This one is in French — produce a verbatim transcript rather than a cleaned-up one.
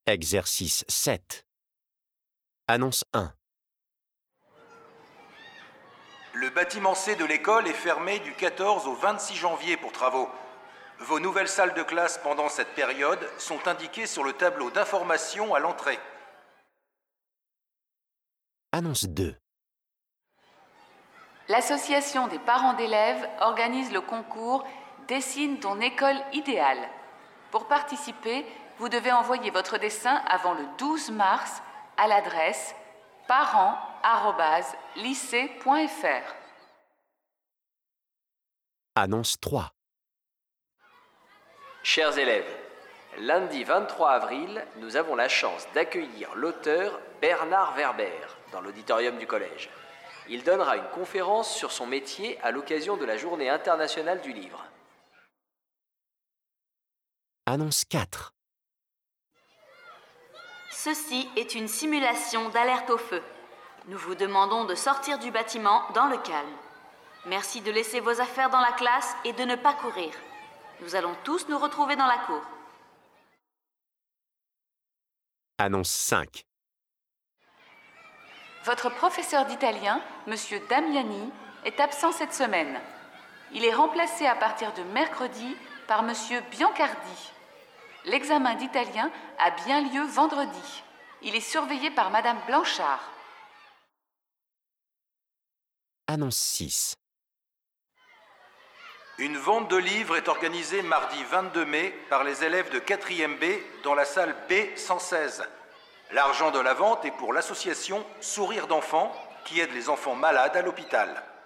Exercice sept. Annonce un. Le bâtiment C de l'école est fermé du quatorze au vingt-six janvier pour travaux. Vos nouvelles salles de classe pendant cette période sont indiquées sur le tableau d'information à l'entrée. Annonce deux. L'association des parents d'élèves organise le concours « Dessine ton école idéale ». Pour participer, vous devez envoyer votre dessin avant le douze mars à l'adresse parents arobase lycée point f r. Annonce trois. Chers élèves, lundi vingt-trois avril, nous avons la chance d'accueillir l'auteur Bernard Werber dans l'auditorium du collège. Il donnera une conférence sur son métier à l'occasion de la Journée internationale du livre. Annonce quatre. Ceci est une simulation d'alerte au feu. Nous vous demandons de sortir du bâtiment dans le calme. Merci de laisser vos affaires dans la classe et de ne pas courir. Nous allons tous nous retrouver dans la cour. Annonce cinq. Votre professeur d'italien, M. Damiani, est absent cette semaine. Il est remplacé à partir de mercredi par M. Biancardi. L'examen d'italien a bien lieu vendredi. Il est surveillé par Mme Blanchard. Annonce six. Une vente de livres est organisée mardi vingt-deux mai par les élèves de quatrième B dans la salle B cent seize. L'argent de la vente est pour l'association Sourire d'enfants qui aide les enfants malades à l'hôpital.